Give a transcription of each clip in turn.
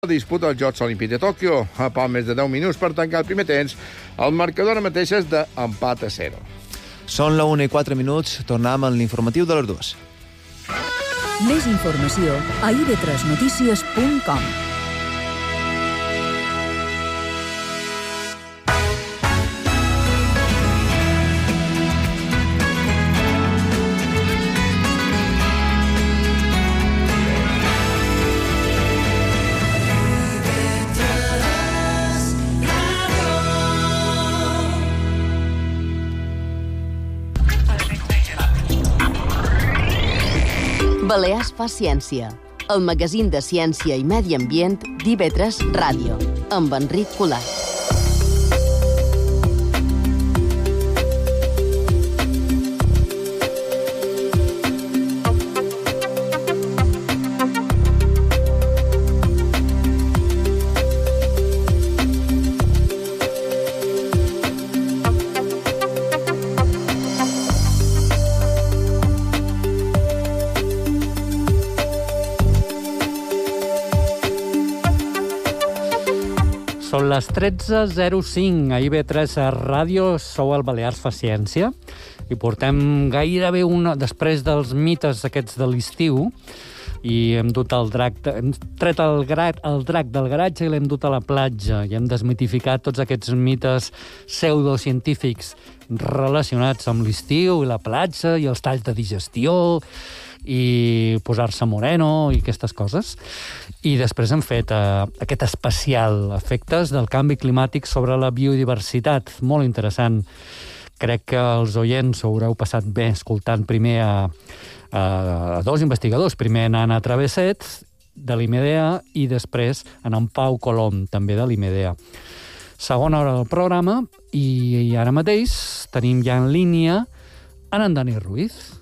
Disputa els Jocs Olímpics de Tòquio. A poc més de 10 minuts per tancar el primer temps. El marcador ara mateix és d'empat a 0. Són la 1:04. Tornem amb l'informatiu de les 2. Més informació a ib3notícies.com. Balears fa ciència, el magazín de ciència i medi ambient d'IV3 Ràdio, amb Enric Colat. Són les 13:05 a IB3 Ràdio, sou el Balears fa ciència i portem gairebé després dels mites aquests de l'estiu i hem dut hem tret el drac del garatge i l'hem dut a la platja i hem desmitificat tots aquests mites pseudocientífics relacionats amb l'estiu i la platja i els talls de digestió i posar-se moreno i aquestes coses. I després hem fet aquest especial, efectes del canvi climàtic sobre la biodiversitat, molt interessant. Crec que els oients ho haureu passat bé escoltant primer a dos investigadors, primer en Anna Travesset, de l'IMEDEA, i després en Pau Colom, també de l'IMEDEA. Segona hora del programa, i ara mateix tenim ja en línia en Dani Ruiz.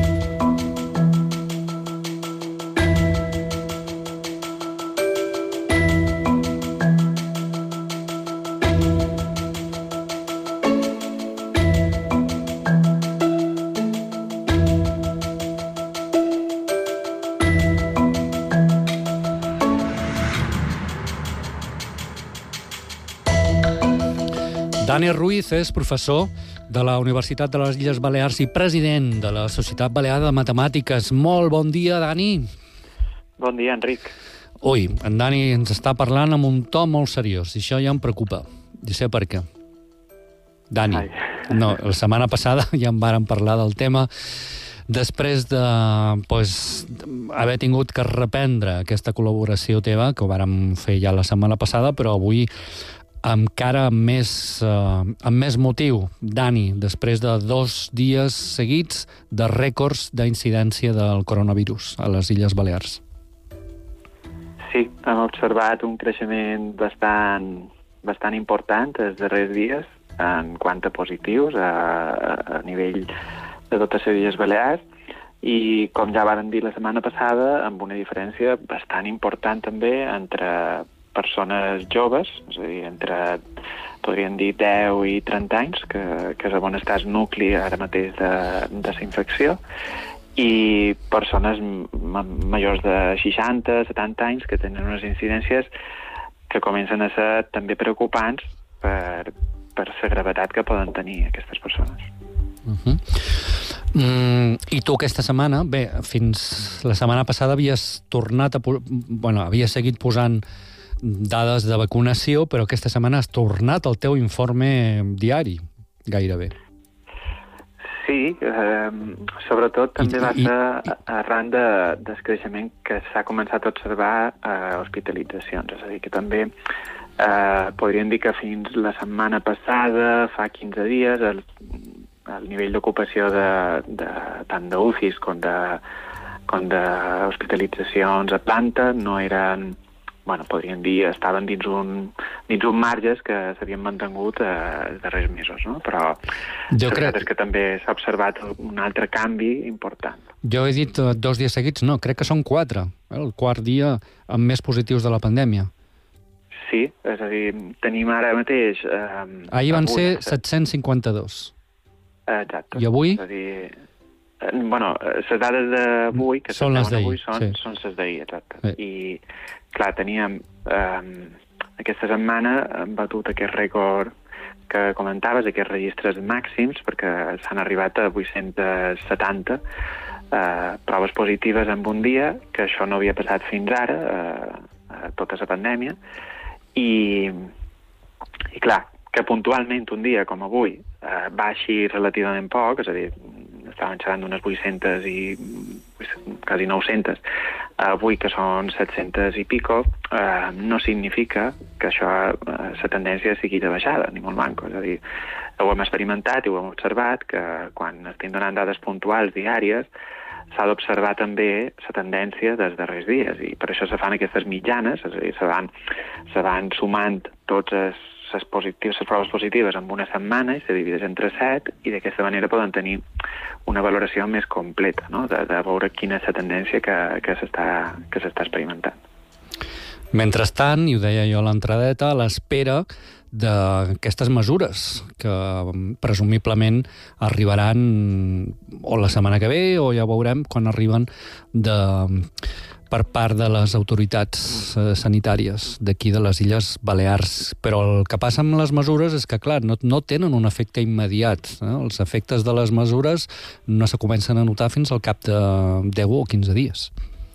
Dani Ruiz és professor de la Universitat de les Illes Balears i president de la Societat Balear de Matemàtiques. Molt bon dia, Dani. Bon dia, Enric. Ui, en Dani ens està parlant amb un to molt seriós, i això ja em preocupa. I sé per què. Dani, no, la setmana passada ja en vàrem parlar del tema després de haver tingut que reprendre aquesta col·laboració teva, que ho vàrem fer ja la setmana passada, però avui encara amb més motiu, Dani, després de 2 dies seguits de rècords d'incidència del coronavirus a les Illes Balears. Sí, hem observat un creixement bastant important els darrers dies en quant a positius a nivell de totes les Illes Balears i, com ja vàrem dir la setmana passada, amb una diferència bastant important també entre persones joves, és a dir, entre, podríem dir, 10 i 30 anys, que és on està el nucli ara mateix de la infecció, i persones majors de 60, 70 anys que tenen unes incidències que comencen a ser també preocupants per la gravetat que poden tenir aquestes persones. I tu aquesta setmana, bé, fins la setmana passada havies seguit posant dades de vacunació, però aquesta setmana has tornat al teu informe diari, gairebé. Sí, sobretot també va ser arran del creixement que s'ha començat a observar a hospitalitzacions. És a dir, que també podríem dir que fins la setmana passada, fa 15 dies, el nivell d'ocupació tant d'UCIs com d'hospitalitzacions a planta no eren, podríem dir, estaven dins un marges que s'havien mantingut els darrers mesos, no? Però la veritat és que també s'ha observat un altre canvi important. Jo he dit 2 dies seguits, no, crec que són 4, el quart dia amb més positius de la pandèmia. Sí, és a dir, tenim ara mateix... Ahir van ser 752. Exacte. I avui? És a dir, les dades d'avui, que són les d'ahir, són les d'ahir, exacte. I, clar, teníem aquesta setmana hem batut aquest rècord que comentaves, aquests registres màxims, perquè s'han arribat a 870 proves positives en un dia, que això no havia passat fins ara, tota la pandèmia, i clar, que puntualment un dia com avui baixi relativament poc, és a dir, estàvem xerrant d'unes 800 i quasi 900, avui que són 700 i pico, no significa que això, la tendència sigui de baixada, ni molt manco. És a dir, ho hem experimentat i ho hem observat, que quan estem donant dades puntuals diàries, s'ha d'observar també la tendència dels darrers dies, i per això se fan aquestes mitjanes, és a dir, se van sumant totes les proves positives en una setmana i se divideix entre 7, i d'aquesta manera poden tenir una valoració més completa, no? de veure quina és la tendència que s'està experimentant. Mentrestant, i ho deia jo a l'entradeta, a l'espera d'aquestes mesures que presumiblement arribaran o la setmana que ve o ja veurem quan arriben per part de les autoritats sanitàries d'aquí de les Illes Balears. Però el que passa amb les mesures és que, clar, no tenen un efecte immediat. Els efectes de les mesures no se comencen a notar fins al cap de 10 o 15 dies.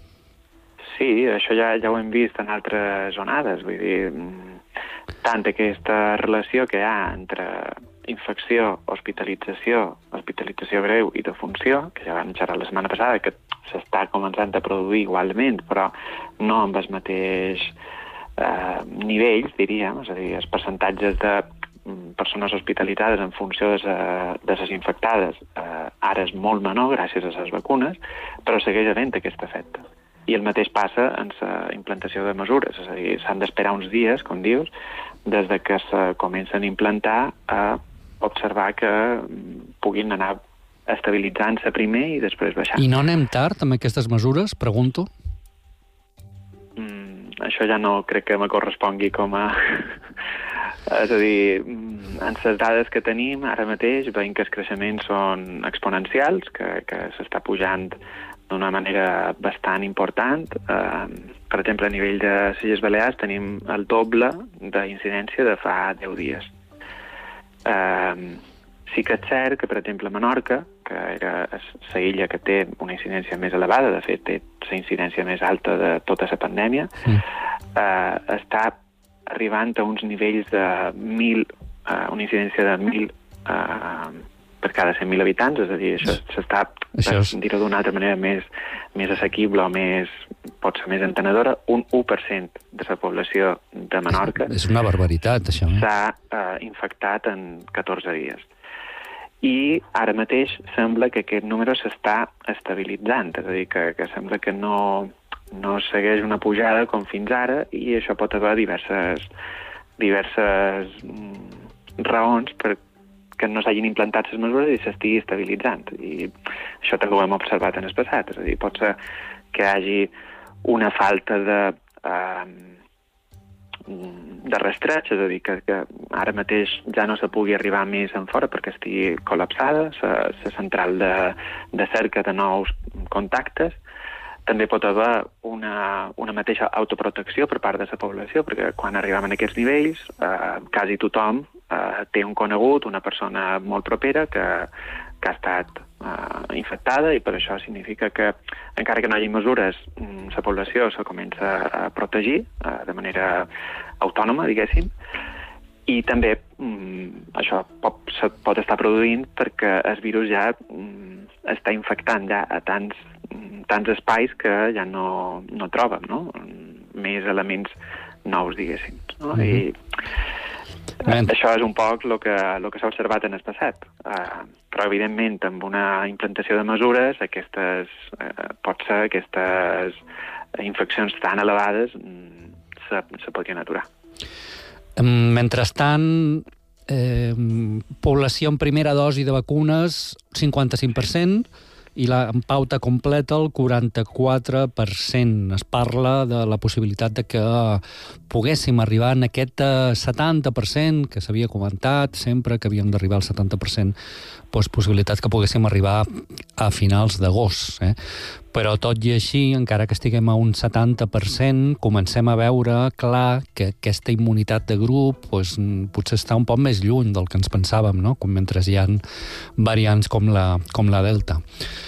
Sí, això ja ho hem vist en altres onades. Vull dir, tant aquesta relació que hi ha entre infecció, hospitalització greu i defunció, que ja vam xerrar la setmana passada, que s'està començant a produir igualment, però no amb els mateix nivells, diríem, és a dir, els percentatges de persones hospitalitzades en funció de les infectades ara és molt menor gràcies a les vacunes, però segueix havent aquest efecte. I el mateix passa en la implantació de mesures, és a dir, s'han d'esperar uns dies, com dius, des de que se comencen a implantar a observar que puguin anar estabilitzant-se primer i després baixant. I no anem tard amb aquestes mesures, pregunto? Això ja no crec que me correspongui com a... És a dir, en les dades que tenim ara mateix veiem que els creixements són exponencials, que s'està pujant d'una manera bastant important. Per exemple, a nivell de les Illes Balears tenim el doble d'incidència de fa 10 dies. Sí que és cert que, per exemple, Menorca, que era la illa que té una incidència més elevada, de fet té la incidència més alta de tota la pandèmia, està arribant a uns nivells de 1.000, una incidència de 1.000 per cada 100.000 habitants, és a dir, això s'està, per dir-ho d'una altra manera, més assequible o pot ser més entenedora, un 1% de la població de Menorca és una barbaritat, això. S'ha infectat en 14 dies. I ara mateix sembla que aquest número s'està estabilitzant, és a dir, que sembla que no segueix una pujada com fins ara, i això pot haver diverses raons perquè no s'hagin implantat les mesures i s'estigui estabilitzant. I això també ho hem observat en el passat, és a dir, pot ser que hi hagi una falta de rastreig, és a dir, que ara mateix ja no se pugui arribar més en fora perquè estigui col·lapsada la central de cerca de nous contactes. També pot haver una mateixa autoprotecció per part de la població, perquè quan arribem a aquests nivells, quasi tothom té un conegut, una persona molt propera que ha estat infectada, i per això significa que, encara que no hi hagi mesures, la població se comença a protegir de manera autònoma, diguéssim, i també això pot estar produint perquè el virus ja està infectant ja a tants espais que ja no trobem, no? Més elements nous, diguéssim. No? I això és un poc el que s'ha observat en el passat. Però, evidentment, amb una implantació de mesures, pot ser aquestes infeccions tan elevades se podrien aturar. Mentrestant, població en primera dosi de vacunes, 55%, i la pauta completa el 44%. Es parla de la possibilitat de que poguéssim arribar en aquest 70% que s'havia comentat sempre, que havíem d'arribar al 70% possibilitats que poguéssim arribar a finals d'agost. Però tot i així, encara que estiguem a un 70%, comencem a veure clar que aquesta immunitat de grup potser està un poc més lluny del que ens pensàvem, no? Mentre hi ha variants com la Delta.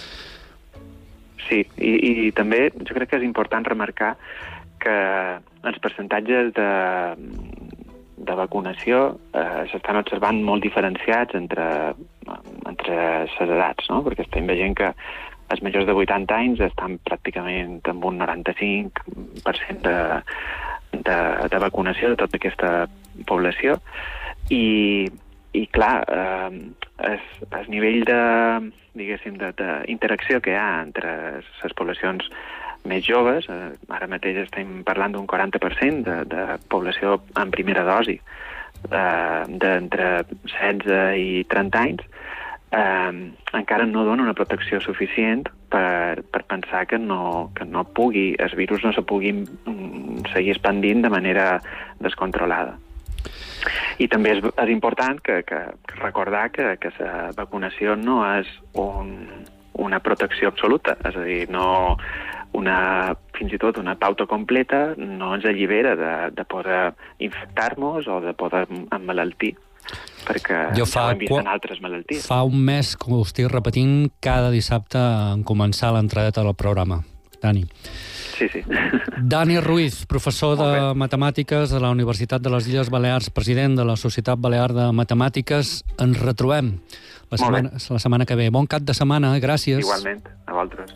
Sí, i també jo crec que és important remarcar que els percentatges de vacunació s'estan observant molt diferenciats entre les edats, no? Perquè estem veient que els majors de 80 anys estan pràcticament amb un 95% de vacunació de tota aquesta població i clar, el nivell d'interacció que hi ha entre les poblacions més joves, ara mateix estem parlant d'un 40% de població en primera dosi d'entre 16 i 30 anys, encara no dona una protecció suficient per pensar que el virus no se pugui seguir expandint de manera descontrolada. I també és important que recordar que la vacunació no és una protecció absoluta, és a dir, fins i tot una pauta completa no ens allibera de poder infectar-nos o de poder emmalaltir, perquè ja ho hem vist en altres malalties. Fa un mes que ho estic repetint cada dissabte en començar l'entradeta del programa. Dani. Sí. Dani Ruiz, professor de Matemàtiques de la Universitat de les Illes Balears, president de la Societat Balear de Matemàtiques. Ens retrobem la setmana que ve. Bon cap de setmana, gràcies. Igualment, a vosaltres.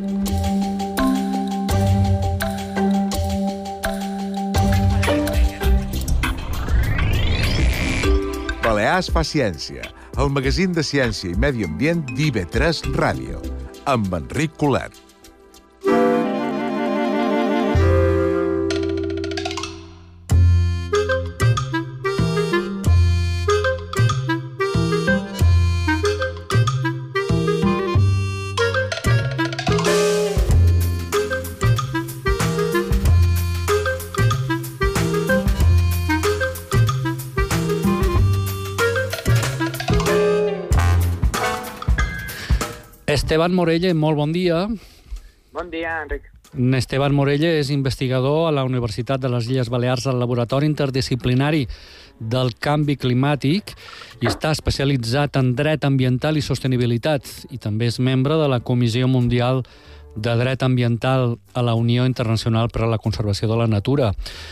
Balears fa ciència, el magazín de ciència i medi ambient d'IV3 Ràdio, amb Enric Colet. Esteban Morelle, molt bon dia. Bon dia, Enric. Esteban Morelle és investigador a la Universitat de les Illes Balears al Laboratori Interdisciplinari del Canvi Climàtic i està especialitzat en dret ambiental i sostenibilitat i també és membre de la Comissió Mundial de Dret Ambiental a la Unió Internacional per a la Conservació de la Natura.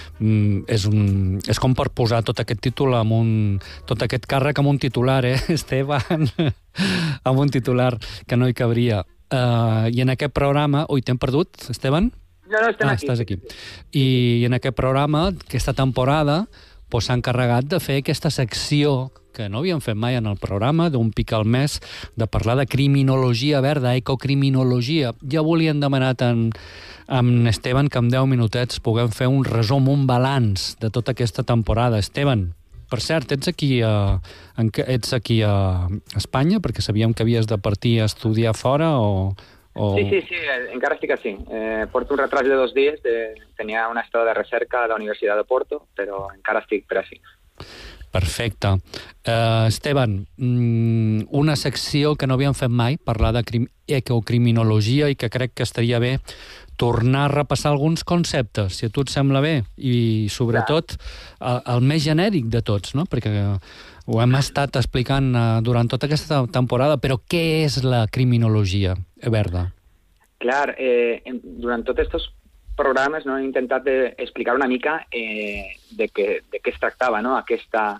És com per posar tot aquest títol tot aquest càrrec amb un titular, Esteban? Amb un titular que no hi cabria. I en aquest programa... Ui, t'hem perdut, Esteban? No, estem aquí. Estàs aquí. I en aquest programa, aquesta temporada, s'ha encarregat de fer aquesta secció que no havíem fet mai en el programa, d'un pic al mes, de parlar de criminologia verda, ecocriminologia. Ja volien demanar amb Esteban que en 10 minutets puguem fer un resum, un balanç de tota aquesta temporada. Esteban, per cert, ets aquí a Espanya, perquè sabíem que havies de partir a estudiar fora o... Sí, encara estic així. Porto un retras de 2 dies, tenia una estada de recerca a la Universitat de Porto, però encara estic per així. Perfecte. Esteban, una secció que no havíem fet mai, parlar de ecocriminologia i que crec que estaria bé tornar a repassar alguns conceptes, si a tu et sembla bé, i sobretot el més genèric de tots, no? Perquè ho hem estat explicant durant tota aquesta temporada, però què és la criminologia verda? Clar, durant tots aquests programes he intentat explicar una mica de què es tractava, no? Aquesta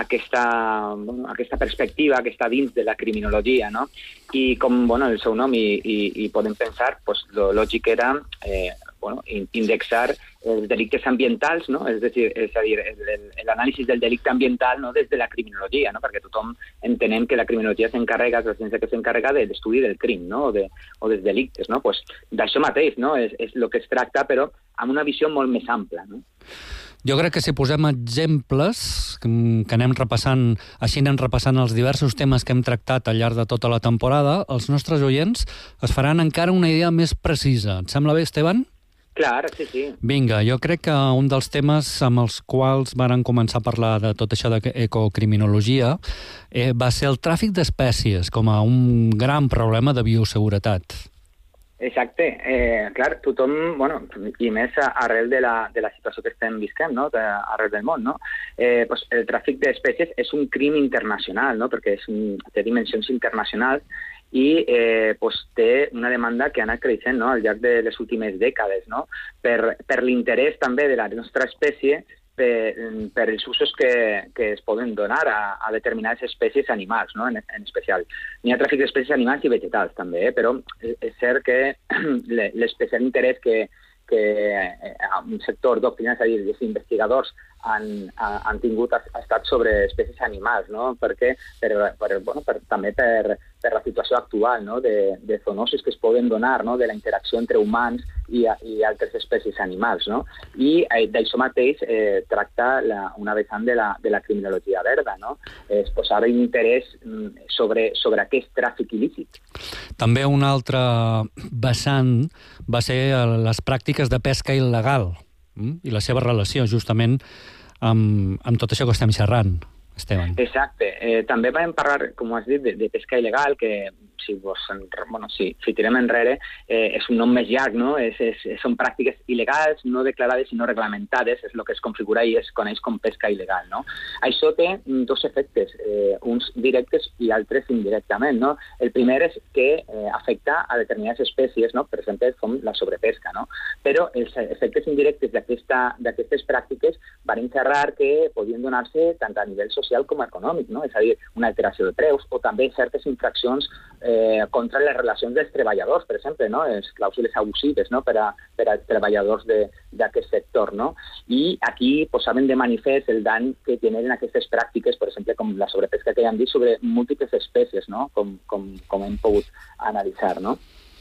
perspectiva que està dins de la criminologia, no? I com el seu nom i podem pensar, lo lògic era indexar els delictes ambientals, no? És a dir, l'anàlisi del delicte ambiental, no? Des de la criminologia, no? Perquè tothom entenem que la criminologia s'encarrega, la ciència que s'encarrega de l'estudi del crim, no? O dels delictes, no? D'això mateix, no? És el que es tracta, però amb una visió molt més ampla, no? Jo crec que si posem exemples, que anem repassant els diversos temes que hem tractat al llarg de tota la temporada, els nostres oients es faran encara una idea més precisa. Et sembla bé, Esteban? Clar, sí. Vinga, jo crec que un dels temes amb els quals varen començar a parlar de tot això d'ecocriminologia va ser el tràfic d'espècies com a un gran problema de bioseguretat. Exacte. Clar, tothom, i més arrel de la situació que estem visquent, no? Arrel del món, no? Pues el tràfic d'espècies és un crim internacional, no? Perquè té dimensions internacionals i pues, té una demanda que ha anat creixent, no? Al llarg de les últimes dècades, no? Per l'interès també de la nostra espècie per els usos que es poden donar a determinades espècies animals, no? En especial. N'hi ha tràfic d'espècies animals i vegetals també, però és cert que l'especial interès que un sector doctrinari, és a dir, els investigadors han tingut ha estat sobre espècies animals, no? Perquè també per la situació actual, no? De zoonosis que es poden donar, no? De la interacció entre humans i altres espècies animals, no? I d'això mateix tracta una vessant de la criminologia verda, no? És posar interès sobre aquest tràfic il·lícit. També una altra vessant va ser les pràctiques de pesca il·legal i la seva relació justament amb tot això que estem xerrant, Esteban. Exacte. També vam parlar, com has dit, de pesca il·legal, que si tirem enrere, és un nom més llarg, no? Són pràctiques il·legals, no declarades i no reglamentades, és el que es configura i es coneix com pesca il·legal, no? Això té dos efectes, uns directes i altres indirectament, no? El primer és que afecta a determinades espècies, no? Per exemple, com la sobrepesca, no? Però els efectes indirectes d'aquestes pràctiques van xerrar que podien donar-se tant a nivell social com econòmic, no? És a dir, una alteració de preus o també certes infraccions contra les relacions dels treballadors, per exemple, no? Les clàusules abusives, no? Per als treballadors d'aquest sector, no? I aquí posaven de manifest el dany que generen aquestes pràctiques, per exemple, com la sobrepesca que ja hem dit, sobre múltiples espècies, no? Com hem pogut analitzar, no?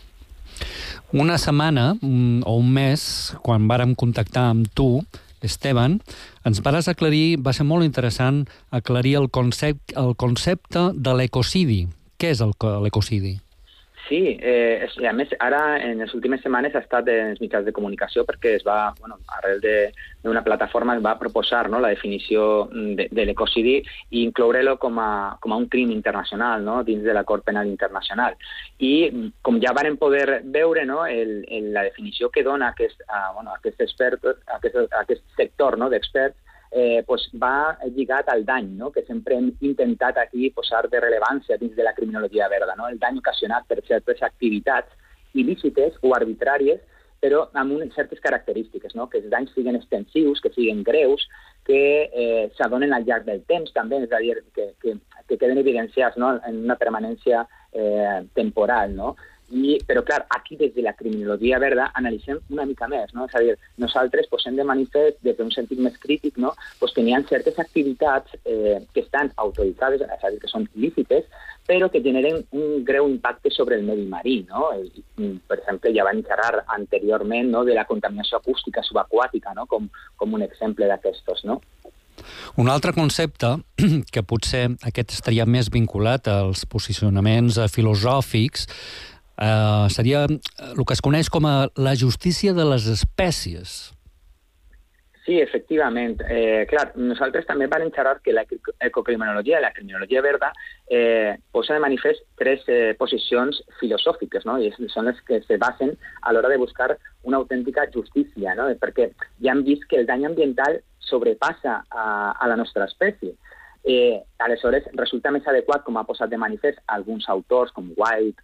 Una setmana o un mes, quan vàrem contactar amb tu, Esteban, ens vas aclarir, va ser molt interessant aclarir el concepte de l'ecocidi. Què és l'ecocidi? Sí, a més, ara en les últimes setmanes ha estat en els mitjans de comunicació perquè es va, arrel d'una plataforma es va proposar, no, la definició de l'ecocidi i incloure-lo com a un crim internacional, no, dins de l'Acord Penal Internacional. I com ja varen poder veure, no, la definició que dona aquest sector, no, d'experts, va lligat al dany, no? Que sempre hem intentat aquí posar de rellevància dins de la criminologia verda, no? El dany ocasionat per certes activitats il·lícites o arbitràries, però amb unes certes característiques, no? Que els danys siguin extensius, que siguin greus, que s'adonen al llarg del temps també, és a dir, que queden evidenciats, no? En una permanència temporal, no? Però, clar, aquí des de la criminologia verda analitzem una mica més, no? És a dir, nosaltres posem de manifest, des d'un sentit més crític, no? Que hi ha certes activitats que estan autoritzades, és a dir, que són lícites, però que generen un greu impacte sobre el medi marí, no? Per exemple, ja vam xerrar anteriorment, no, de la contaminació acústica subaquàtica, no? Com un exemple d'aquestos, no? Un altre concepte, que potser aquest estaria més vinculat als posicionaments filosòfics, seria el que es coneix com a la justícia de les espècies. Sí, efectivament. Clar, nosaltres també vam xerrar que l'ecocriminologia, la criminologia verda, posa de manifest tres posicions filosòfiques, no? I són les que se basen a l'hora de buscar una autèntica justícia, no? Perquè ja hem vist que el dany ambiental sobrepassa a la nostra espècie. Aleshores, resulta més adequat, com ha posat de manifest alguns autors, com White,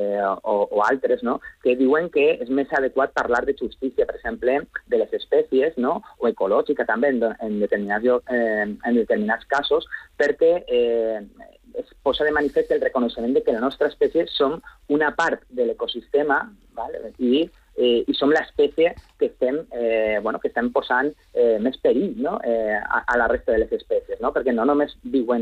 o altres, no? Que diuen que és més adequat parlar de justícia, per exemple, de les espècies, no? O ecològica també en determinats casos, perquè es posa de manifest el reconeixement de que la nostra espècie som una part de l'ecosistema, ¿vale? I som l'espècie que estem posant més perill, no? A la resta de les espècies, no? Perquè no només viu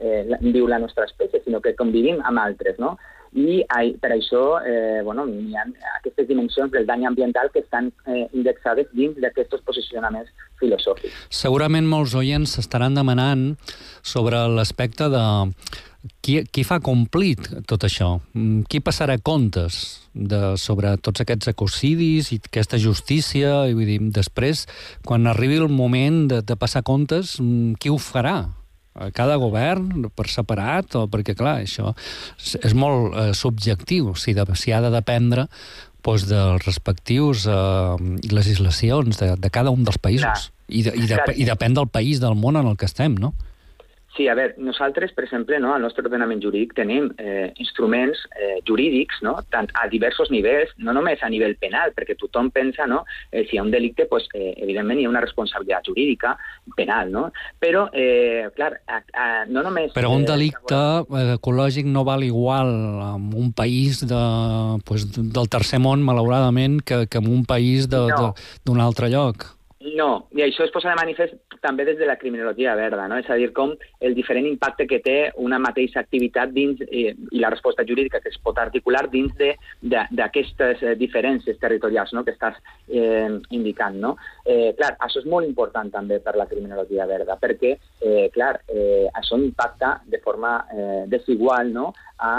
la nostra espècie, sinó que convivim amb altres, no? I per això hi ha aquestes dimensions del dany ambiental que estan indexades dins d'aquests posicionaments filosòfics. Segurament molts oients s'estaran demanant sobre l'aspecte Qui fa complir tot això? Qui passarà comptes sobre tots aquests ecocidis i aquesta justícia? I vull dir, després, quan arribi el moment de passar comptes, qui ho farà? Cada govern per separat? Perquè, clar, això és molt subjectiu, si ha de dependre dels respectius legislacions de cada un dels països. I depèn del país, del món en el que estem, no? Sí, a veure, nosaltres, per exemple, al nostre ordenament jurídic tenim instruments jurídics, tant a diversos nivells, no només a nivell penal, perquè tothom pensa, si hi ha un delicte, evidentment hi ha una responsabilitat jurídica penal, no? Però, clar, no només... Però un delicte ecològic no val igual en un país del tercer món, malauradament, que en un país d'un altre lloc. No, i això es posa de manifest també des de la criminologia verda, no? És a dir, com el diferent impacte que té una mateixa activitat dins, i la resposta jurídica que es pot articular dins d'aquestes diferències territorials, que estàs indicant, no? Clar, això és molt important també per la criminologia verda, perquè, clar, això impacta de forma desigual, no?,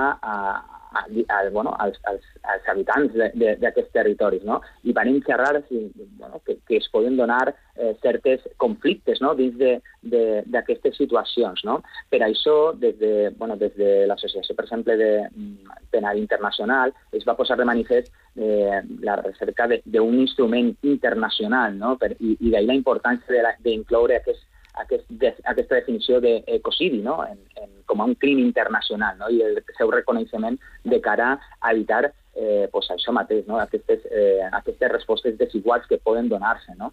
als habitants d'aquests territoris, no? I van xerrar que es poden donar certes conflictes, no?, dins d'aquestes situacions, no? Per això, des de l'Associació, per exemple, Penal Internacional, es va posar de manifest la recerca d'un instrument internacional, no? I d'ahir la importància d'incloure aquesta definició d'ecocidi, no?, com a un crim internacional, no?, i el seu reconeixement de cara a evitar això mateix, no?, aquestes respostes desiguals que poden donar-se, no?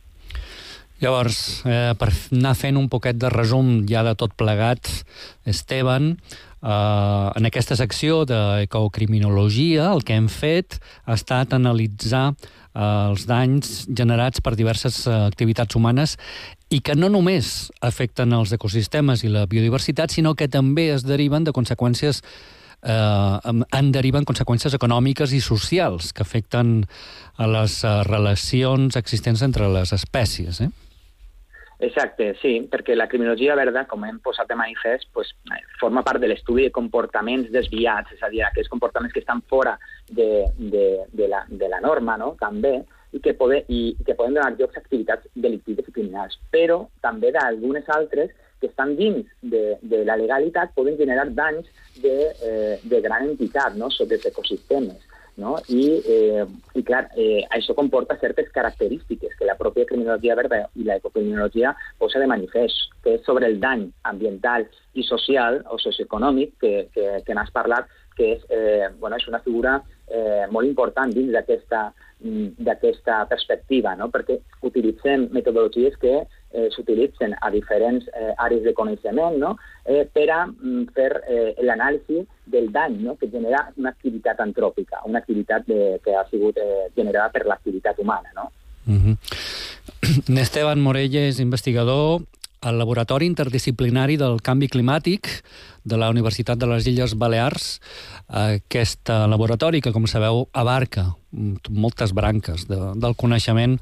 Llavors, per anar fent un poquet de resum ja de tot plegat, Esteban, en aquesta secció d'ecocriminologia el que hem fet ha estat analitzar els danys generats per diverses activitats humanes i que no només afecten els ecosistemes i la biodiversitat, sinó que també es deriven de conseqüències conseqüències econòmiques i socials que afecten a les relacions existents entre les espècies, Exacte, sí, perquè la criminologia verda, com hem posat de manifest, forma part de l'estudi de comportaments desviats, és a dir, aquells comportaments que estan fora de la norma, no?, també, i que poden donar llocs a activitats delictives i criminals, però també d'algunes altres que estan dins de la legalitat poden generar danys de gran entitat, no?, sobre els ecosistemes. No? I clar, això comporta certes característiques que la pròpia criminologia verda i l'ecocriminologia posa de manifest, que és sobre el dany ambiental i social o socioeconòmic que n'has parlat, que és una figura molt important dins d'aquesta perspectiva, no? Perquè utilitzem metodologies que s'utilitzen a diferents àrees de coneixement, no?, per a fer l'anàlisi del dany, no?, que genera una activitat antròpica, una activitat que ha sigut generada per l'activitat humana, no? Esteban Morella és investigador al Laboratori Interdisciplinari del Canvi Climàtic de la Universitat de les Illes Balears. Aquest laboratori, que com sabeu abarca moltes branques del coneixement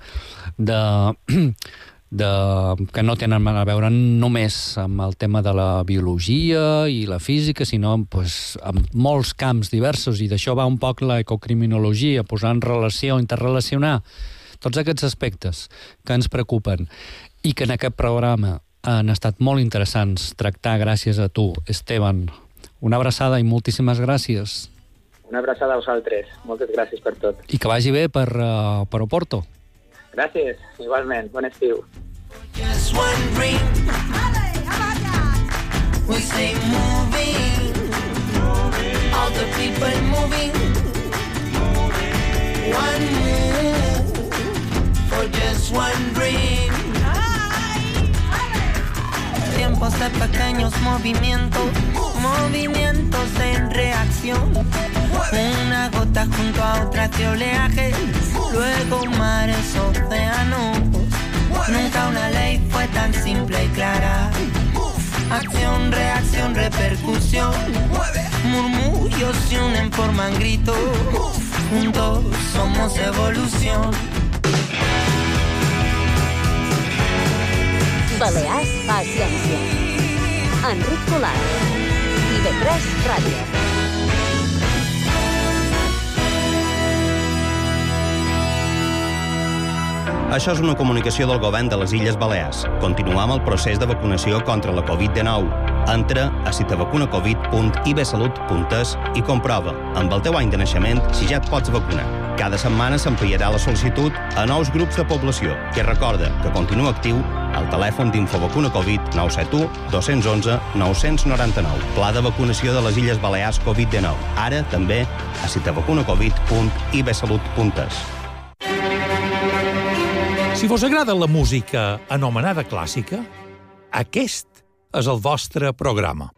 que no tenen a veure només amb el tema de la biologia i la física, sinó amb molts camps diversos, i d'això va un poc l'ecocriminologia, posar en relació, interrelacionar tots aquests aspectes que ens preocupen i que en aquest programa han estat molt interessants tractar gràcies a tu, Esteban. Una abraçada i moltíssimes gràcies. Una abraçada a vosaltres. Moltes gràcies per tot. I que vagi bé per Oporto. Gràcies, igualment. Bon estiu. Just one dream. We say moving. All the people moving. One move for just one dream. Tiempos de pequeños movimientos, movimientos en reacción. Una gota junto a otras de oleaje, luego mares, océanos. Nunca una ley fue tan simple y clara. Acción, reacción, repercusión. Murmullos se unen, forman gritos. Juntos somos evolución. Balears fa ciència. Enric Colau. IB3 Ràdio. Això és una comunicació del govern de les Illes Balears. Continuem el procés de vacunació contra la Covid-19. Entra a citavacunacovid.ibsalut.es i comprova, amb el teu any de naixement, si ja et pots vacunar. Cada setmana s'ampliarà la sol·licitud a nous grups de població, que recorda que continua actiu el telèfon d'Infovacuna Covid 971 211 999. Pla de vacunació de les Illes Balears Covid-19. Ara també a citavacunacovid.ibsalut.es. Si vos agrada la música anomenada clàssica, aquest és el vostre programa.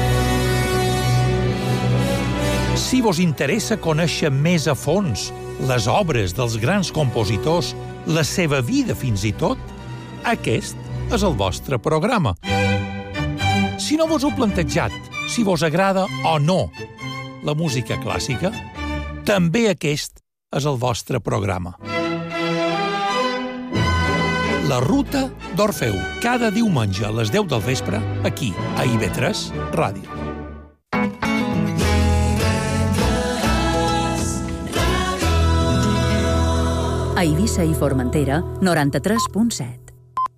Si vos interessa conèixer més a fons les obres dels grans compositors, la seva vida fins i tot, aquest és el vostre programa. Si no vos heu plantejat si vos agrada o no la música clàssica, també aquest és el vostre programa. La Ruta d'Orfeu, cada diumenge a les 10 del vespre, aquí, a IB3 Ràdio. A Eivissa i Formentera, 93.7.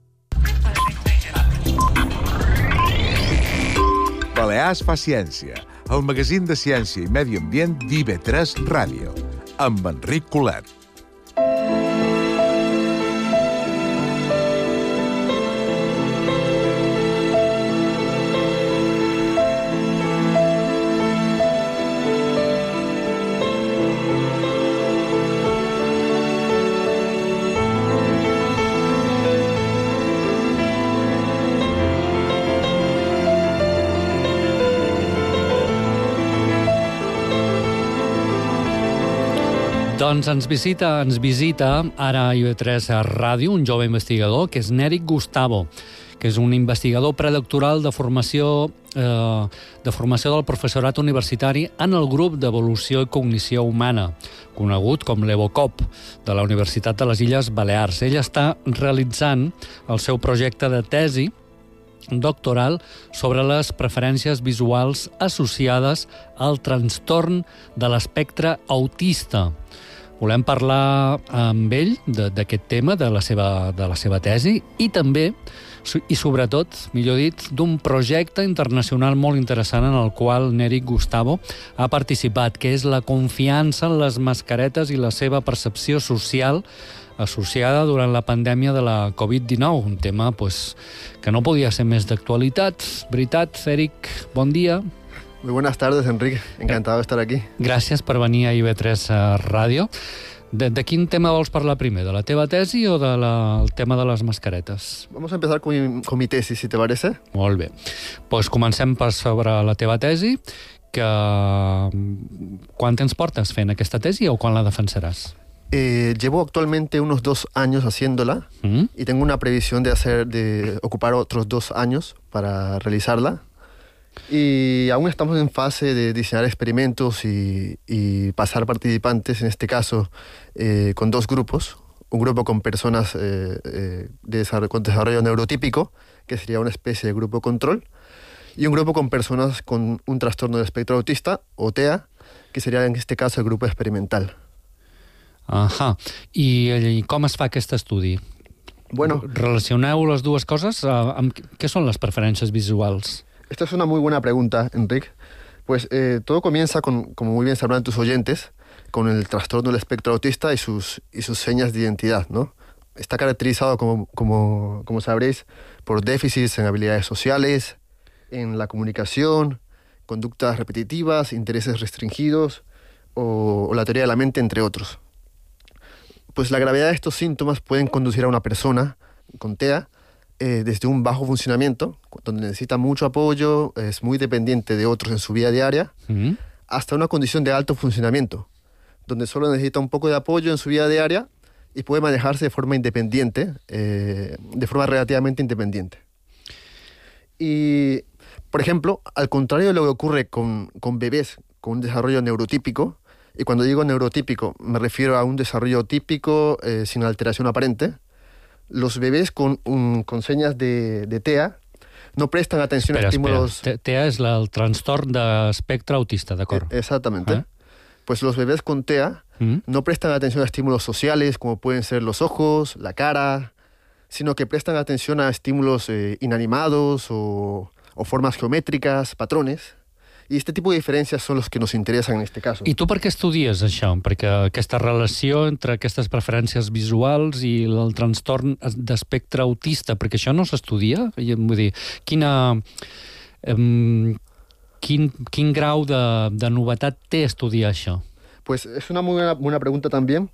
Balears fa ciència, el magazín de ciència i medi ambient d'IB3 Ràdio, amb Enric Colet. Doncs ens visita ara a IB3 Ràdio un jove investigador que és Nèric Gustavo, que és un investigador predoctoral de formació del professorat universitari en el grup d'evolució i cognició humana, conegut com l'EvoCop, de la Universitat de les Illes Balears. Ell està realitzant el seu projecte de tesi doctoral sobre les preferències visuals associades al trastorn de l'espectre autista. Volem parlar amb ell d'aquest tema, de la seva tesi, i també, i sobretot, millor dit, d'un projecte internacional molt interessant en el qual Nèric Gustavo ha participat, que és la confiança en les mascaretes i la seva percepció social associada durant la pandèmia de la Covid-19, un tema que no podia ser més d'actualitat. Veritat, Eric, bon dia. Muy buenas tardes, Enrique. Encantado de estar aquí. Gràcies per venir a IB3 Ràdio. De quin tema vols parlar primer? De la teva tesi o del tema de les mascaretes? Vamos a empezar con mi tesis, si te parece. Molt bé. Doncs comencem sobre la teva tesi. Quan temps portes fent aquesta tesi o quan la defensaràs? Llevo actualmente unos 2 años haciéndola y tengo una previsión de ocupar otros 2 años para realizarla. Y aún estamos en fase de diseñar experimentos y pasar participantes, en este caso, con 2 grupos. Un grupo con personas con desarrollo neurotípico, que sería una especie de grupo control, y un grupo con personas con un trastorno del espectro autista, o TEA, que sería en este caso el grupo experimental. Ahà. I com es fa aquest estudi? Bueno, relacioneu les dues coses? Què són les preferències visuals? Esta es una muy buena pregunta, Enric. Pues todo comienza, como muy bien sabrán tus oyentes, con el trastorno del espectro autista y sus señas de identidad, ¿no? Está caracterizado, como sabréis, por déficits en habilidades sociales, en la comunicación, conductas repetitivas, intereses restringidos o la teoría de la mente, entre otros. Pues la gravedad de estos síntomas pueden conducir a una persona con TEA desde un bajo funcionamiento, donde necesita mucho apoyo, es muy dependiente de otros en su vida diaria, hasta una condición de alto funcionamiento, donde solo necesita un poco de apoyo en su vida diaria y puede manejarse de forma independiente, de forma relativamente independiente. Y, por ejemplo, al contrario de lo que ocurre con bebés con un desarrollo neurotípico, y cuando digo neurotípico me refiero a un desarrollo típico sin alteración aparente, los bebés con señas de TEA no prestan atención a estímulos... TEA es el trastorn de espectro autista, d'acord? Exactamente. Pues los bebés con TEA no prestan atención a estímulos sociales, como pueden ser los ojos, la cara, sino que prestan atención a estímulos inanimados o formas geomètriques, patrones. I este tipus de diferències són els que nos interessen en este cas. I tu per què estudies això? Perquè aquesta relació entre aquestes preferències visuals i el trastorn d'espectre autista, perquè això no s'estudia? Vull dir, quin grau de novetat té estudiar això? Pues es una muy buena pregunta también.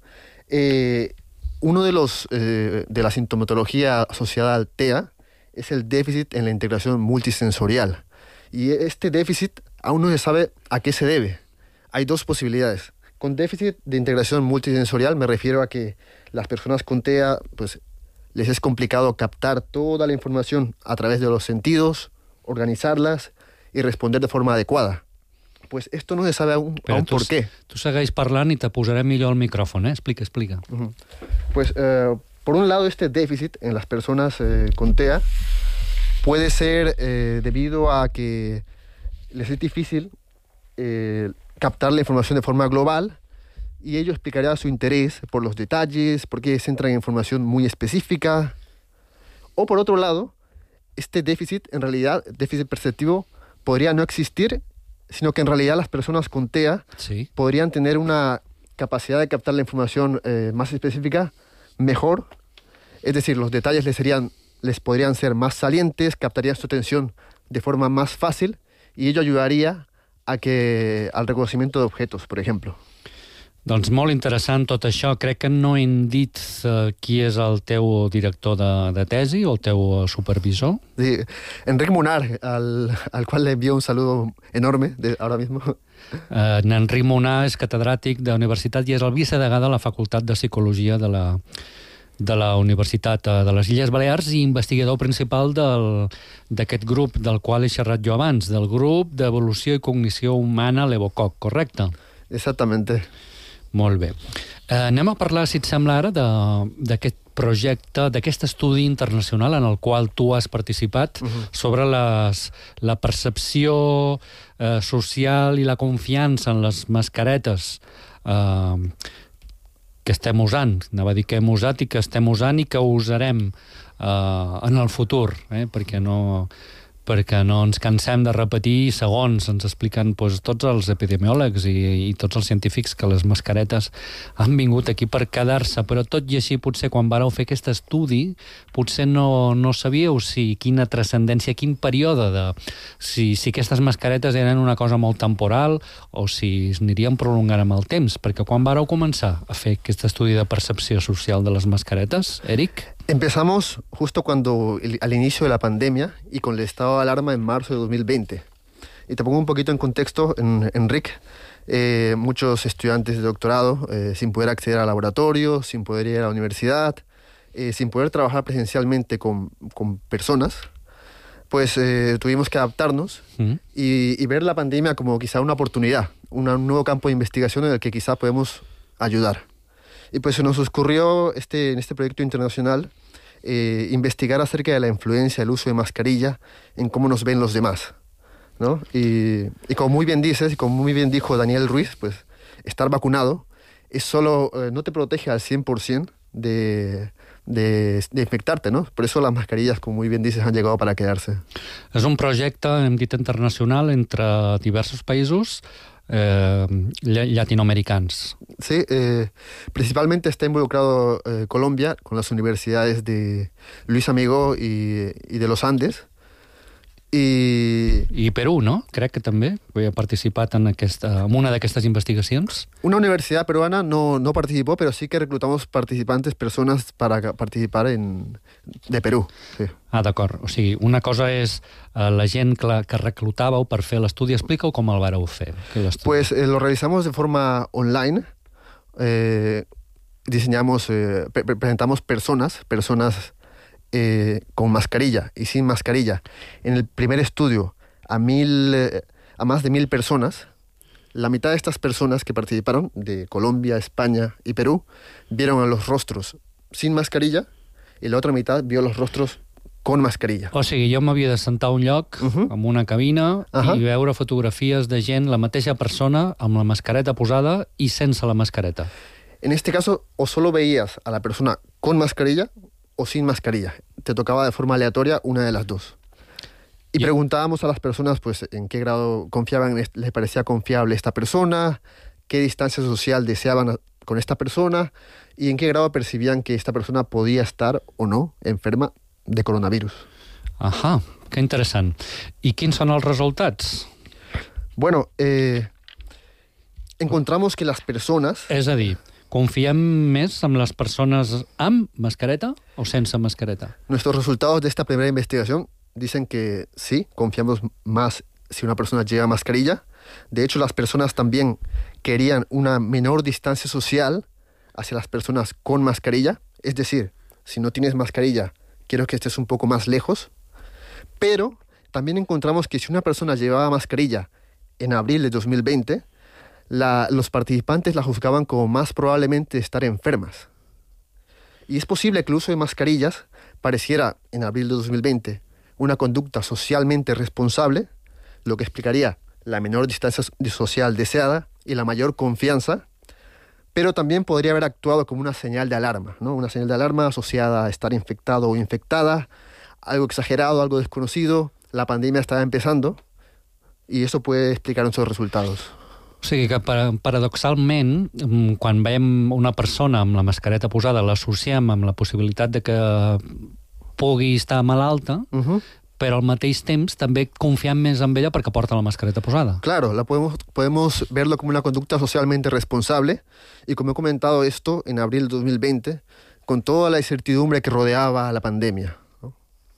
Uno de la sintomatología asociada al TEA es el déficit en la integración multisensorial. Y este déficit aún no se sabe a qué se debe. Hay dos posibilidades. Con déficit de integración multisensorial me refiero a que las personas con TEA pues, les es complicado captar toda la información a través de los sentidos, organizarlas y responder de forma adecuada. Pues esto no se sabe aún por qué. Tu segueix parlant i te posaré millor el micrófono, ¿eh? Explica. Pues, por un lado, este déficit en las personas con TEA puede ser debido a que les es difícil captar la información de forma global y ello explicaría su interés por los detalles, porque se centran en información muy específica. O por otro lado, este déficit, en realidad, déficit perceptivo, podría no existir, sino que en realidad las personas con TEA podrían tener una capacidad de captar la información más específica mejor. Es decir, los detalles les podrían ser más salientes, captarían su atención de forma más fácil y ello ayudaría al reconocimiento de objetos, por ejemplo. Doncs molt interessant tot això. Crec que no hem dit qui és el teu director de tesi o el teu supervisor. Sí, Enric Munar, al cual le envío un saludo enorme ahora mismo. Enric Munar és catedràtic de la universitat i és el vicedegà de la Facultat de Psicologia de la Universitat de les Illes Balears i investigador principal d'aquest grup del qual he xerrat jo abans, del grup d'evolució i cognició humana, l'EVOCOC, correcte? Exactamente. Molt bé. Anem a parlar, si et sembla ara, d'aquest projecte, d'aquest estudi internacional en el qual tu has participat sobre la percepció social i la confiança en les mascaretes que estem usant. Anava a dir que hem usat i que estem usant i que usarem en el futur, perquè no ens cansem de repetir segons ens expliquen tots els epidemiòlegs i tots els científics que les mascaretes han vingut aquí per quedar-se, però tot i així potser quan vareu fer aquest estudi potser no sabíeu quina transcendència, quin període si aquestes mascaretes eren una cosa molt temporal o si es anirien prolongant amb el temps, perquè quan vareu començar a fer aquest estudi de percepció social de les mascaretes, Eric? Empezamos justo al inicio de la pandemia y con el estado de alarma en marzo de 2020. Y te pongo un poquito en contexto, Enric, muchos estudiantes de doctorado sin poder acceder al laboratorio, sin poder ir a la universidad, sin poder trabajar presencialmente con personas, pues tuvimos que adaptarnos y ver la pandemia como quizá una oportunidad, un nuevo campo de investigación en el que quizá podemos ayudar. Y pues se nos ocurrió en este proyecto internacional investigar acerca de la influencia del uso de mascarilla en cómo nos ven los demás, ¿no? Y como muy bien dices, y como muy bien dijo Daniel Ruiz, pues estar vacunado no te protege al 100% de infectarte, ¿no? Por eso las mascarillas, como muy bien dices, han llegado para quedarse. És un projecte, hem dit, internacional entre diversos països latinoamericanos. Sí, principalmente está involucrado Colombia con las universidades de Luis Amigo y de los Andes. I Perú, no? Crec que també ha participat en una d'aquestes investigacions. Una universidad peruana no participó, pero sí que reclutamos personas para participar de Perú. Sí. D'acord. O sigui, una cosa és la gent que reclutàveu per fer l'estudi. Explica-ho com el vareu fer. Pues lo realizamos de forma online. Presentamos personas con mascarilla y sin mascarilla. En el primer estudio a más de 1,000 personas. La mitad de estas personas que participaron, de Colombia, España y Perú, vieron a los rostros sin mascarilla y la otra mitad vio los rostros con mascarilla. O sigui, jo m'havia de sentar a un lloc, amb una cabina, i veure fotografies de gent, la mateixa persona, amb la mascareta posada i sense la mascareta. En este caso, o solo veías a la persona con mascarilla o sin mascarilla. Te tocaba de forma aleatoria una de las dos. Y preguntábamos a las personas pues en qué grado confiaban, les parecía confiable esta persona, qué distancia social deseaban con esta persona y en qué grado percibían que esta persona podía estar o no enferma de coronavirus. Ahà, que interessant. I quins són els resultats? Bueno, encontramos que las personas... És a dir, confiem més en les persones amb mascareta o sense mascareta? Nuestros resultados de esta primera investigación dicen que sí, confiamos más si una persona lleva mascarilla. De hecho, las personas también querían una menor distancia social hacia las personas con mascarilla. Es decir, si no tienes mascarilla, quiero que estés un poco más lejos. Pero también encontramos que si una persona llevaba mascarilla en abril de 2020, los participantes la juzgaban como más probablemente estar enfermas. Y es posible que el uso de mascarillas pareciera, en abril de 2020, una conducta socialmente responsable, lo que explicaría la menor distancia social deseada y la mayor confianza, pero también podría haber actuado como una señal de alarma, ¿no? Una señal de alarma asociada a estar infectado o infectada, algo exagerado, algo desconocido, la pandemia estaba empezando, y eso puede explicar nuestros resultados. O sigui que paradoxalment, quan veiem una persona amb la mascareta posada, l'associem amb la possibilitat de que pugui estar malalta, però al mateix temps també confiem més en ella perquè porta la mascareta posada. Claro, podemos verlo como una conducta socialmente responsable, y como he comentado esto en abril de 2020, con toda la incertidumbre que rodeaba la pandemia, ¿no?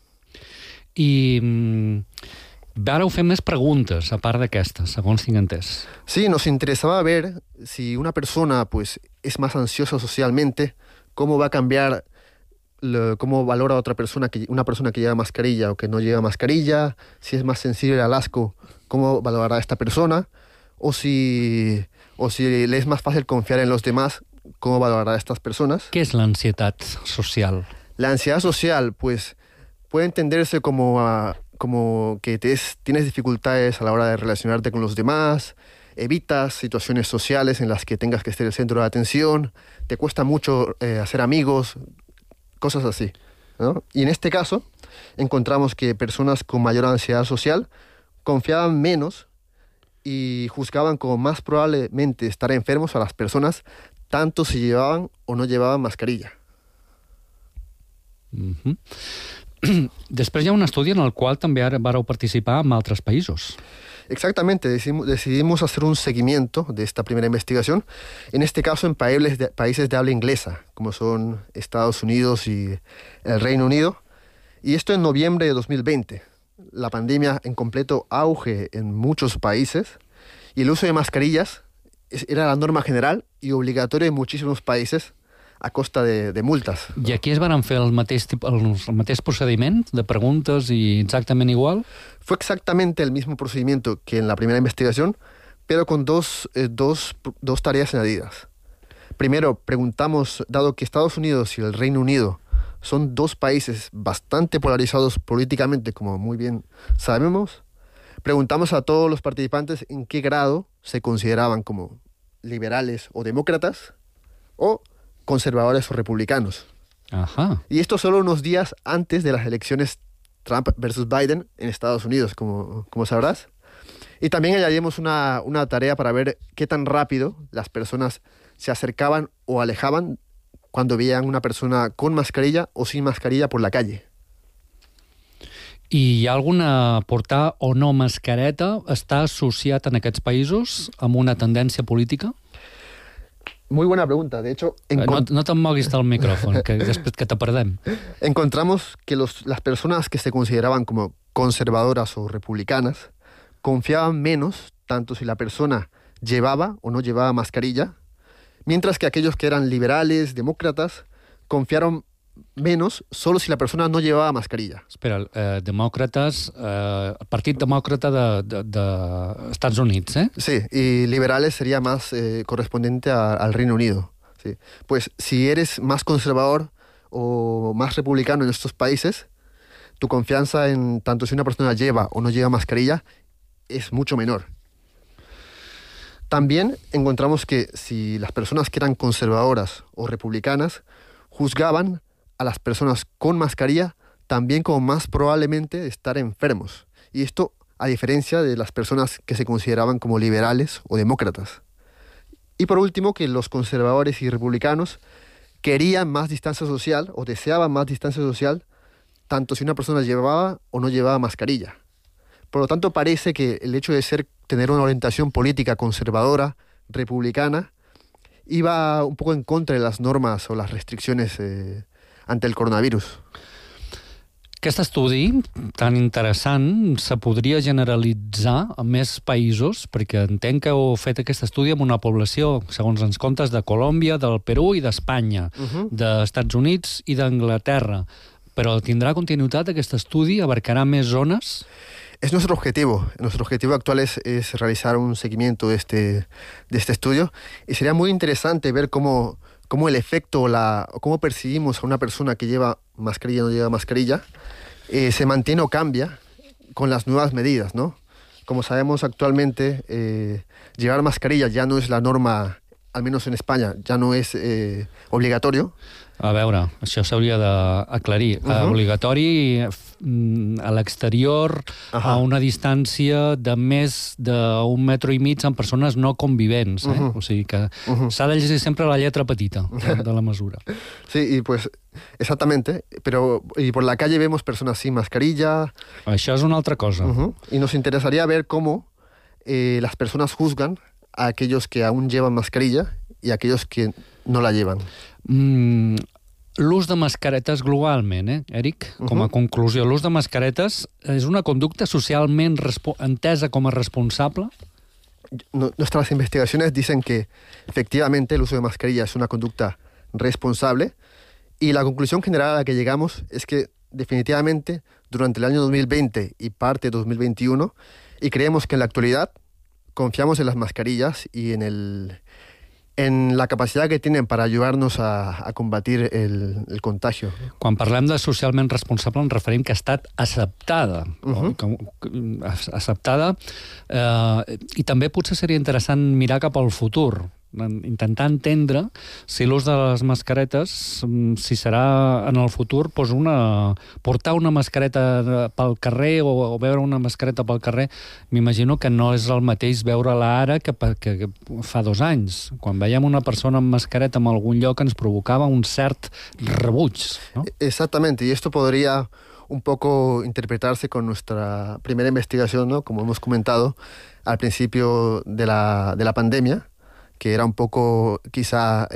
I vàreu fer més preguntes, a part d'aquestes, segons tinc entès. Sí, nos interesaba ver si una persona pues, es más ansiosa socialmente, cómo va a cambiar, cómo valora a una persona que lleva mascarilla o que no lleva mascarilla, si es más sensible al asco, cómo valorará a esta persona, o si le es más fácil confiar en los demás, cómo valorará a estas personas. ¿Qué es la ansiedad social? La ansiedad social, pues, puede entenderse como que tienes dificultades a la hora de relacionarte con los demás, evitas situaciones sociales en las que tengas que ser el centro de atención, te cuesta mucho hacer amigos, cosas así, ¿no? Y en este caso encontramos que personas con mayor ansiedad social confiaban menos y juzgaban como más probablemente estar enfermos a las personas, tanto si llevaban o no llevaban mascarilla. Després hi ha un estudi en el qual també vareu participar en altres països. Exactamente, decidimos hacer un seguimiento de esta primera investigación, en este caso en países de habla inglesa, como son Estados Unidos y el Reino Unido, y esto en noviembre de 2020. La pandemia en completo auge en muchos países, y el uso de mascarillas era la norma general y obligatorio en muchísimos países, a costa de multas. I aquí es van fer el mateix procediment de preguntes i exactament igual? Fue exactamente el mismo procedimiento que en la primera investigación, pero con dos tareas añadidas. Primero, preguntamos, dado que Estados Unidos y el Reino Unido son dos países bastante polarizados políticamente, como muy bien sabemos, preguntamos a todos los participantes en qué grado se consideraban como liberales o demócratas, o conservadores o republicanos. Ajá. Y esto solo unos días antes de las elecciones Trump versus Biden en Estados Unidos, como sabrás. Y también añadimos una tarea para ver qué tan rápido las personas se acercaban o alejaban cuando veían una persona con mascarilla o sin mascarilla por la calle. I hi ha alguna portar o no mascareta està associat en aquests països amb una tendència política? Muy buena pregunta. De hecho, no te'n moguis del micrófono, que després que te perdem. Encontramos que las personas que se consideraban como conservadoras o republicanas confiaban menos tanto si la persona llevaba o no llevaba mascarilla, mientras que aquellos que eran liberales, demócratas, confiaron menos solo si la persona no llevaba mascarilla. Espera, demòcrates, el Partit Demòcrata de Estats Units, ¿eh? Sí, y liberales sería más correspondiente al Reino Unido. Sí. Pues si eres más conservador o más republicano en estos países, tu confianza en tanto si una persona lleva o no lleva mascarilla es mucho menor. También encontramos que si las personas que eran conservadoras o republicanas juzgaban a las personas con mascarilla también como más probablemente estar enfermos. Y esto a diferencia de las personas que se consideraban como liberales o demócratas. Y por último, que los conservadores y republicanos querían más distancia social o deseaban más distancia social tanto si una persona llevaba o no llevaba mascarilla. Por lo tanto, parece que el hecho de tener una orientación política conservadora, republicana, iba un poco en contra de las normas o las restricciones ante el coronavirus. Aquest estudi tan interessant se podria generalitzar a més països, perquè entenc que heu fet aquest estudi amb una població, segons ens contes, de Colòmbia, del Perú i d'Espanya, d'Estats Units i d'Anglaterra. Però tindrà continuïtat aquest estudi? Abarcarà més zones? Es nuestro objetivo. Nuestro objetivo actual es realizar un seguimiento de este estudio y sería muy interesante ver cómo el efecto o cómo percibimos a una persona que lleva mascarilla o no lleva mascarilla se mantiene o cambia con las nuevas medidas, ¿no? Como sabemos actualmente, llevar mascarilla ya no es la norma, al menos en España, ya no es obligatorio. A veure, això s'hauria d'aclarir. Obligatori a l'exterior, a una distància de més d'un metre i mig amb persones no convivents. O sigui que s'ha de llegir sempre la lletra petita de la mesura. Sí, y pues exactamente, y por la calle vemos personas sin mascarilla. Això és una altra cosa. Y nos interesaría ver cómo las personas juzgan a aquellos que aún llevan mascarilla y a aquellos que no la llevan. L'ús de mascaretes globalment, Eric? Com a conclusió, l'ús de mascaretes és una conducta socialment entesa com a responsable? Nuestras investigaciones dicen que efectivamente el uso de mascarilla es una conducta responsable y la conclusión general a la que llegamos es que definitivamente durante el año 2020 y parte de 2021 y creemos que en la actualidad confiamos en las mascarillas y en la capacitat que tenen per ajudar-nos a combatir el contagio. Quan parlem de socialment responsable ens referim que ha estat acceptada. Acceptada. I també potser seria interessant mirar cap al futur, intentar entendre si l'ús de les mascaretes, si serà en el futur portar una mascareta pel carrer o veure una mascareta pel carrer, m'imagino que no és el mateix veure-la ara que fa 2 anys. Quan veiem una persona amb mascareta en algun lloc ens provocava un cert rebuig, ¿no? Exactamente, y esto podría un poco interpretarse con nuestra primera investigación, ¿no? Como hemos comentado al principio de la pandemia, que era un poco quizá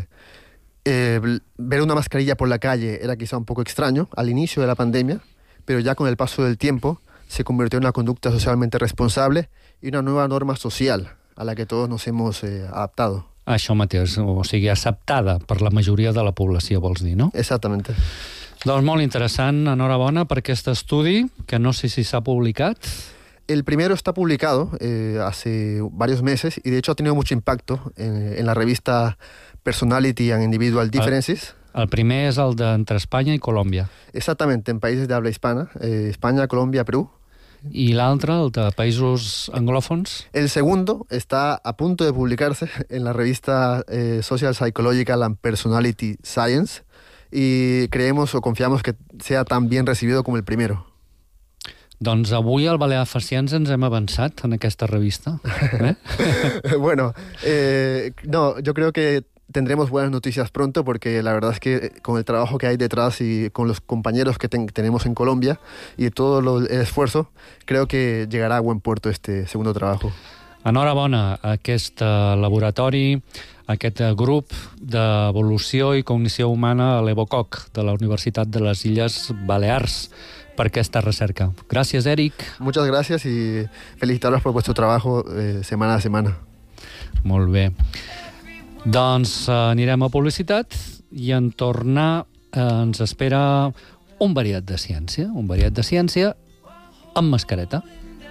ver una mascarilla por la calle era quizá un poco extraño al inicio de la pandemia, pero ya con el paso del tiempo se convirtió en una conducta socialmente responsable y una nueva norma social a la que todos nos hemos adaptado. Això mateix, o sigui, acceptada per la majoria de la població, vols dir, no? Exactamente. Doncs molt interessant, enhorabona per aquest estudi, que no sé si s'ha publicat. El primero está publicado hace varios meses y de hecho ha tenido mucho impacto en la revista Personality and Individual Differences. El primer és el d'entre Espanya i Colòmbia. Exactamente, en países de habla hispana, España, Colombia, Perú. ¿Y la otra, el de países anglófonos? El segundo está a punto de publicarse en la revista Social Psychological and Personality Science y creemos o confiamos que sea tan bien recibido como el primero. Doncs avui al Balear Facients ens hem avançat en aquesta revista. Bueno, no, yo creo que tendremos buenas noticias pronto porque la verdad es que con el trabajo que hay detrás y con los compañeros que tenemos en Colombia y todo el esfuerzo, creo que llegará a buen puerto este segundo trabajo. Enhorabona a aquest laboratori, a aquest grup d'evolució i cognició humana a l'Evococ de la Universitat de les Illes Balears per aquesta recerca. Gràcies, Eric. Muchas gracias y felicitaros por vuestro trabajo semana a semana. Molt bé. Doncs anirem a publicitat i en tornar ens espera un variat de ciència amb mascareta.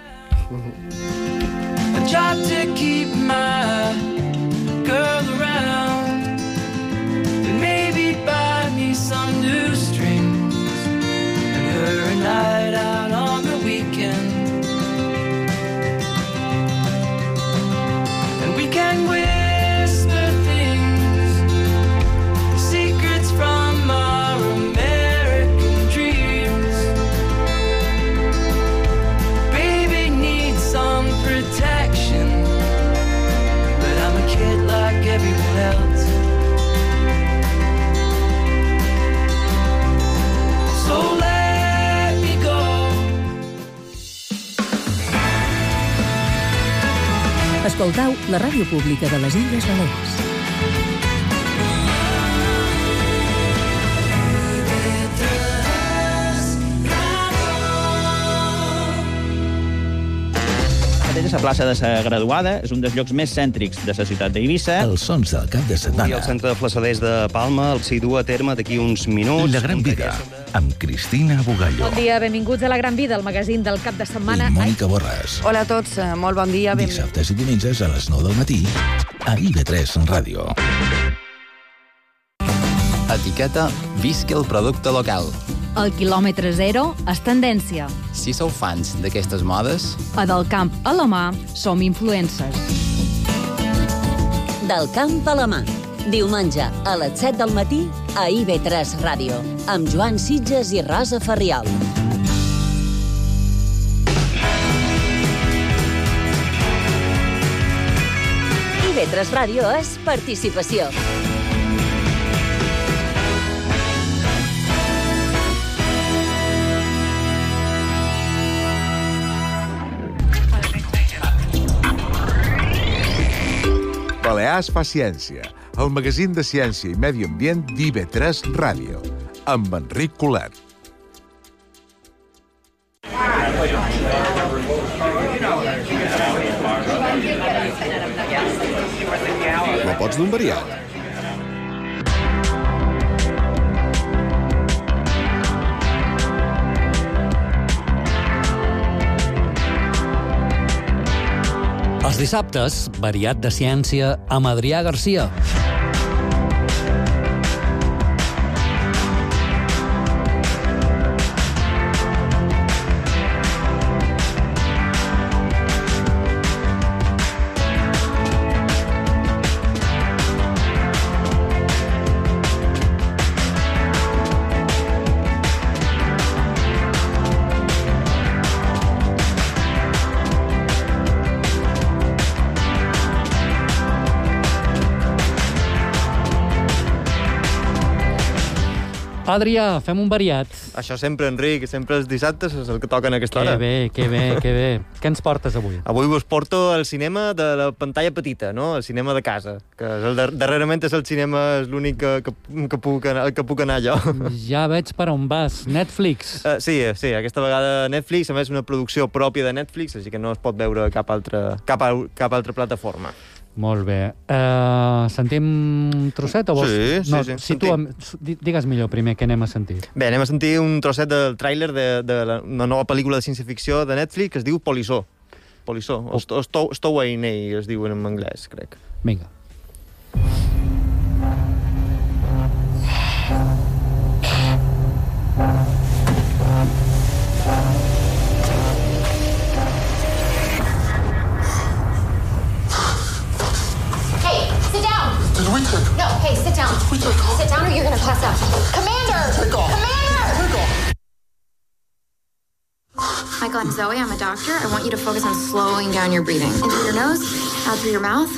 I tried to keep my girl around and maybe buy me some new strings and her and Escoltau la ràdio pública de les Illes Balears. La plaça de la Graduada és un dels llocs més cèntrics de la ciutat d'Eivissa. Els sons del cap de setmana. I el centre de flassaders de Palma el situa a terme d'aquí uns minuts. La Gran Vida, amb Cristina Bugallo. Bon dia, benvinguts a La Gran Vida, el magazín del cap de setmana. I Mònica Borràs. Hola a tots, molt bon dia. Dissabtes i diumenges a les 9 del matí a IB3 Ràdio. Etiqueta Visqui el producte local. El quilòmetre zero és tendència. Si sou fans d'aquestes modes... A Del Camp a la mà som influencers. Del Camp a la mà. Diumenge a les 7 del matí a IB3 Ràdio, amb Joan Sitges i Rosa Farriol. IB3 Ràdio és participació. Balears fa ciència, el magazín de ciència i medi ambient d'IB3 Ràdio, amb Enric Colet. No pots d'un variat? Els dissabtes, variat de ciència amb Adrià Garcia. Adrià, fem un variat. Això sempre, Enric, sempre els dissabtes és el que toca en aquesta hora. Que bé, que bé, que bé. Què ens portes avui? Avui us porto al cinema de la pantalla petita, no? El cinema de casa, que és darrerament és el cinema, és l'únic que puc anar jo. Ja veig per on vas. Netflix. Sí, aquesta vegada Netflix, a més una producció pròpia de Netflix, així que no es pot veure a cap altra plataforma. Molt bé. Sentim un trosset o vols? Sí. Digues millor primer què anem a sentir. Bé, anem a sentir un trosset del tràiler d'una nova pel·lícula de ciència-ficció de Netflix que es diu Polissó. Polissó, o Stowaway es diuen en anglès, crec. Vinga. No, hey, sit down. Sit down or you're going to pass out. Commander! Take off. Commander! Take off. Michael, I'm Zoe. I'm a doctor. I want you to focus on slowing down your breathing. In through your nose, out through your mouth.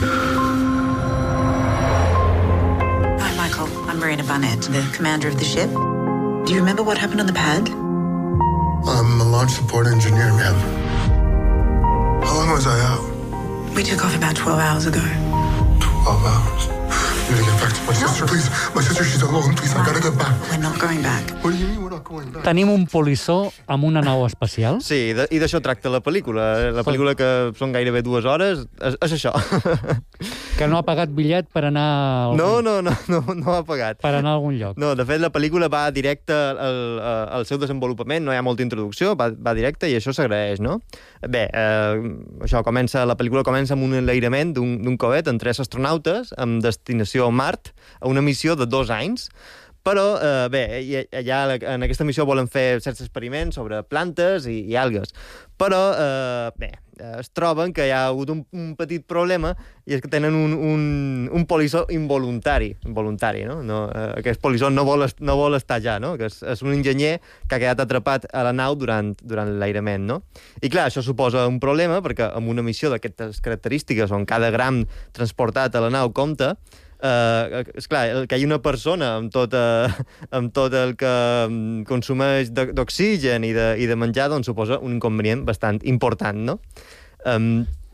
Hi, Michael. I'm Marina Barnett, the commander of the ship. Do you remember what happened on the pad? I'm a launch support engineer, ma'am. How long was I out? We took off about 12 hours ago. 12 hours? I need to get back to my sister, please. My sister, she's alone. Please, I gotta get back. We're not going back. What do you mean we're not going back? Tenim un polissó amb una nau espacial? Sí, i d'això tracta la pel·lícula. La pel·lícula, que són gairebé 2 hores, és això. Que no ha pagat bitllet per anar... No ha pagat. Per anar a algun lloc. No, de fet, la pel·lícula va directe al seu desenvolupament, no hi ha molta introducció, va directe i això s'agraeix, no? Bé, la pel·lícula comença amb un enlairament d'un coet amb 3 astronautes amb destinació a Mart, a una missió de 2 anys, però allà en aquesta missió volen fer certs experiments sobre plantes i algues. Però, es troben que hi ha hagut un petit problema i és que tenen un polissó involuntari, no? Aquest polissó no vol estar allà, no? Que és un enginyer que ha quedat atrapat a la nau durant l'airament, no? I clar, això suposa un problema perquè amb una missió d'aquestes característiques on cada gram transportat a la nau compta, esclar, que hi ha una persona amb tot el que consumeix d'oxigen i de menjar, doncs suposa un inconvenient bastant important, no?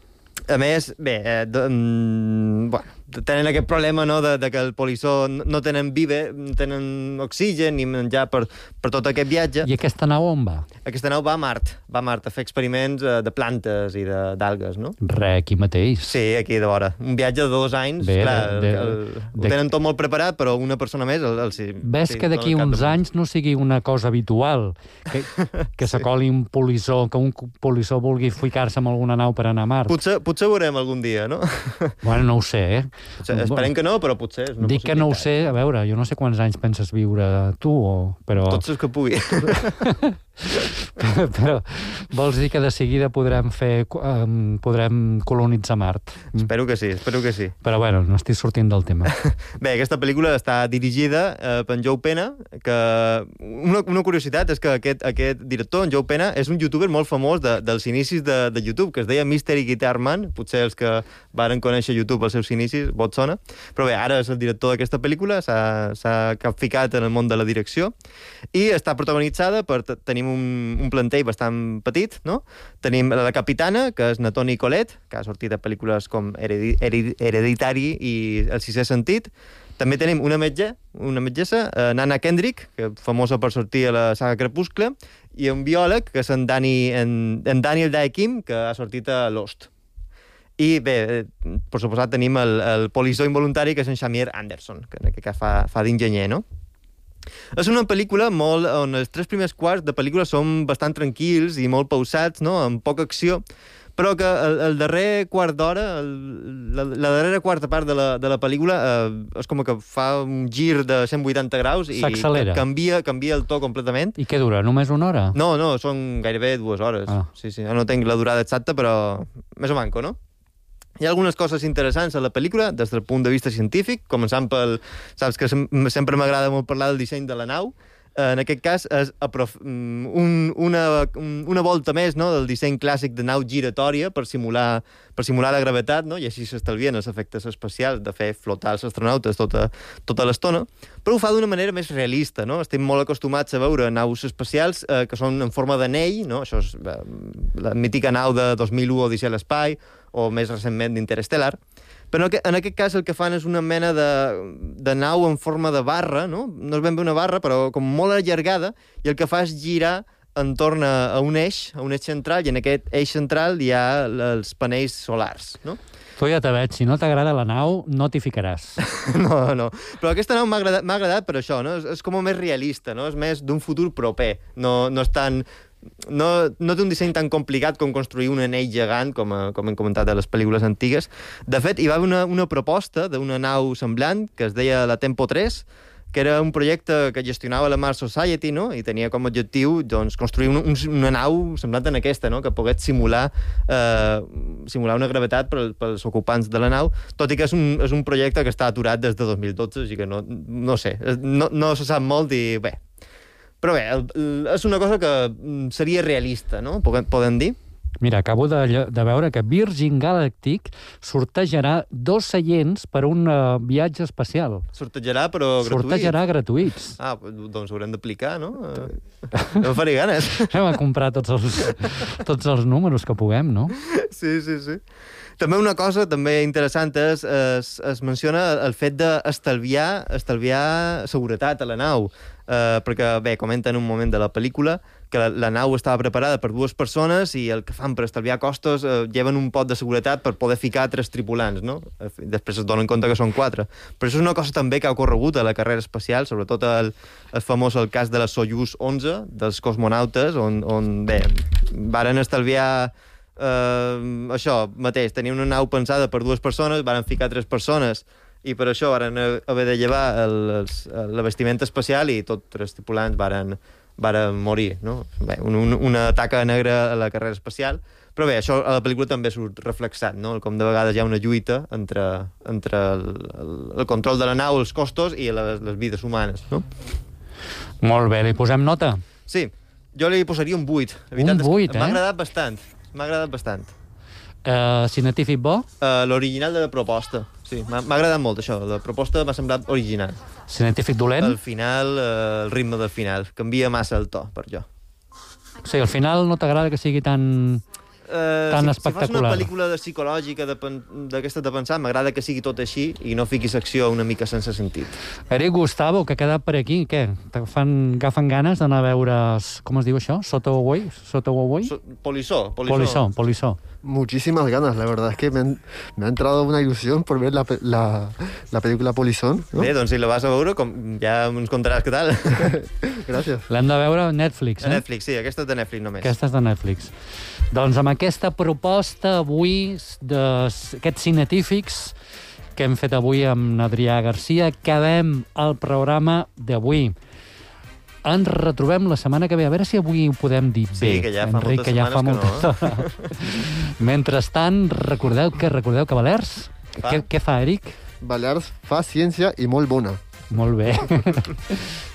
A més, bé, bueno, tenen aquest problema, no?, de que el polissó no tenen no tenen oxigen ni menjar per tot aquest viatge. I aquesta nau on va? Aquesta nau va a Mart a fer experiments de plantes i d'algues, no? Aquí mateix. Sí, aquí de vora. Un viatge de 2 anys, bé, clar, ho tenen tot molt preparat, però una persona més... Ves que d'aquí uns anys no sigui una cosa habitual, que s'acoli un polissó, que un polissó vulgui ficar-se en alguna nau per anar a Mart. Potser ho veurem algun dia, no? Bueno, no ho sé, Esperem que no, però potser és una dic que no ho sé, a veure, jo no sé quants anys penses viure tu, però... Tots els que pugui. Però vols dir que de seguida podrem colonitzar Mart? Espero que sí. Però bueno, no estic sortint del tema. Bé, aquesta pel·lícula està dirigida per en Joe Pena, que una curiositat és que aquest director, en Joe Pena, és un youtuber molt famós dels inicis de YouTube, que es deia Mystery Guitar Man, potser els que varen conèixer YouTube als seus inicis, vot sona, però bé, ara és el director d'aquesta pel·lícula, s'ha capficat en el món de la direcció, i està protagonitzada per... Tenim un plantell bastant petit, no? Tenim la capitana, que és Natoni Collette, que ha sortit a pel·lícules com Hereditary i El sisè sentit. També tenim una metgessa, Nana Kendrick, que és famosa per sortir a la saga Crepuscle, i un biòleg, que és en Daniel Dae Kim, que ha sortit a Lost. I bé, per suposat tenim el polissó involuntari, que és en Shamier Anderson, que en aquest cas fa d'enginyer, no? És una pel·lícula on els 3 primers quarts de pel·lícula són bastant tranquils i molt pausats, no?, amb poca acció, però que el darrer quart d'hora, la darrera quarta part de la pel·lícula és com que fa un gir de 180 graus i canvia el to completament. I què dura? Només 1 hora? No, són gairebé 2 hores. Sí, no tinc la durada exacta, però més o manco, no? Hi ha algunes coses interessants a la pel·lícula des del punt de vista científic, començant pel... Saps que sempre m'agrada molt parlar del disseny de la nau. En aquest cas és una volta més, no?, del disseny clàssic de nau giratòria per simular la gravetat, no?, i així s'estalvien els efectes especials de fer flotar els astronautes tota l'estona, però ho fa d'una manera més realista, no? Estem molt acostumats a veure naus espacials que són en forma d'anell, no? Això és la mítica nau de 2001 Odissea a l'espai, o més recentment d'Interstellar, però en aquest cas el que fan és una mena de nau en forma de barra, no? No és ben bé una barra, però com molt allargada, i el que fa és girar entorn a un eix central, i en aquest eix central hi ha els panells solars, no? Tu ja te veig, si no t'agrada la nau, no t'hi ficaràs. No. Però aquesta nau m'ha agradat per això, no? És com més realista, no? És més d'un futur proper. No és tan... No té un disseny tan complicat com construir un anell gegant, com hem comentat a les pel·lícules antigues. De fet, hi va haver una proposta d'una nau semblant, que es deia la Tempo 3, que era un projecte que gestionava la Mars Society, no?, i tenia com a objectiu construir una nau semblant en aquesta, no?, que pogués simular una gravetat pels ocupants de la nau, tot i que és un projecte que està aturat des de 2012, així que no sé, no se sap molt i bé. Però bé, és una cosa que seria realista, no?, podem dir? Mira, acabo de veure que Virgin Galactic sortejarà 2 seients per un viatge espacial. Sortejarà, però gratuïts? Sortejarà gratuïts. Doncs haurem d'aplicar, no? No em faré ganes. Hem de comprar tots els números que puguem, no? Sí. També una cosa també interessant es menciona el fet d'estalviar seguretat a la nau, perquè, bé, comenta en un moment de la pel·lícula que la nau estava preparada per 2 persones i el que fan per estalviar costos lleven un pot de seguretat per poder ficar 3 tripulants, no? Després es donen compte que són 4. Però això és una cosa també que ha ocorregut a la carrera espacial, sobretot el famós el cas de la Soyuz 11, dels cosmonautes, on bé, varen estalviar això mateix, tenien una nau pensada per 2 persones, varen ficar 3 persones i per això varen haver de llevar la vestimenta espacial i tots 3 tripulants varen morir, no? Bé, una taca negra a la carrera espacial, però bé, això a la pel·lícula també surt reflexat, no? Com de vegades hi ha una lluita entre el control de la nau, els costos i les vides humanes, no? Molt bé, li posem nota? Sí, jo li posaria un 8. Un 8, M'ha agradat bastant. Científic bo? L'original de la proposta. Sí, m'ha agradat molt això. La proposta m'ha semblat original. Científic dolent? El final, el ritme del final. Canvia massa el to, per jo. O sigui, al final no t'agrada que sigui tan tan espectacular. Si fas una pel·lícula psicològica d'aquesta de pensar, m'agrada que sigui tot així i no fiquis acció una mica sense sentit. Eric, Gustavo, que ha quedat per aquí, què? Agafen ganes d'anar a veure, com es diu això? Sotaway? Polissó. Muchísimas ganas, la verdad es que me ha entrado una ilusión por ver la película Polizón, ¿no? Bé, doncs si la vas a veure, ja ens contaràs què tal. Gràcies. L'hem de veure a Netflix, A Netflix, sí, aquesta és de Netflix només. Aquesta és de Netflix. Doncs amb aquesta proposta avui d'aquests cinetífics que hem fet avui amb Adrià Garcia, acabem el programa d'avui. Ens retrobem la setmana que ve. A veure si avui ho podem dir bé. Sí, que ja fa Enric, moltes setmanes que no. Mentrestant, recordeu que Balears... Què fa, Eric? Balears fa ciència i molt bona. Molt bé.